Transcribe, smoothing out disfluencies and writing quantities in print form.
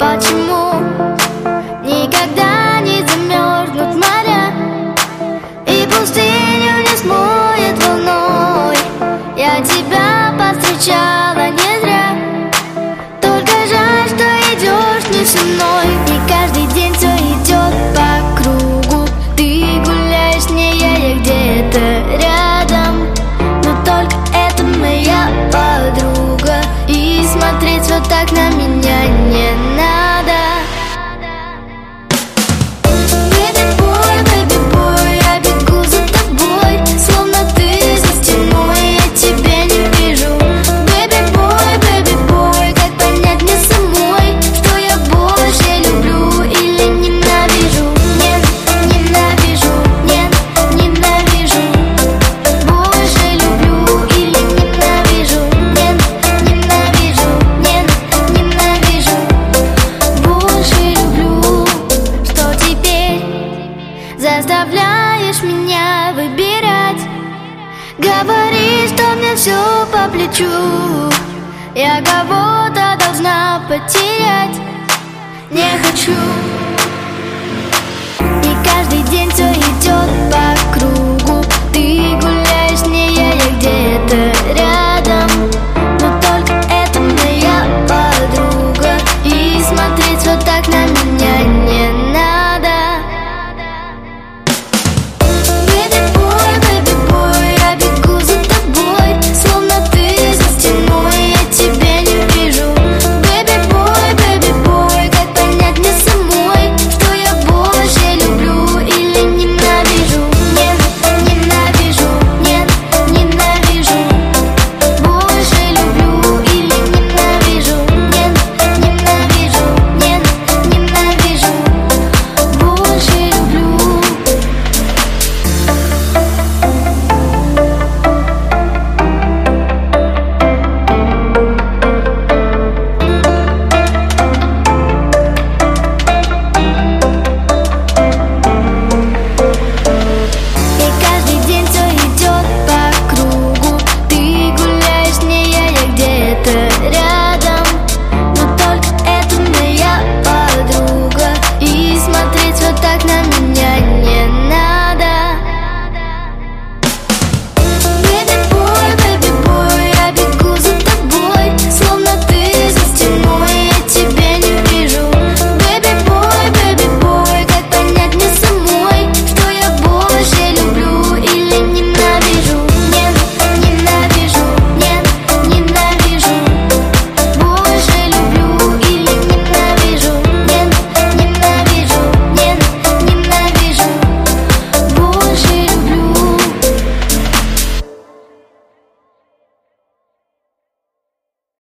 Почему никогда не замерзнут моря, и пустыню не смоет волной? Я тебя повстречала не зря, только жаль, что идешь не со мной. И каждый день все идет по кругу, ты гуляешь не я где-то рядом, но только это моя подруга, и смотреть вот так на меня не надо. Заставляешь меня выбирать, говоришь, что мне все по плечу. Я кого-то должна потерять, не хочу. И каждый день все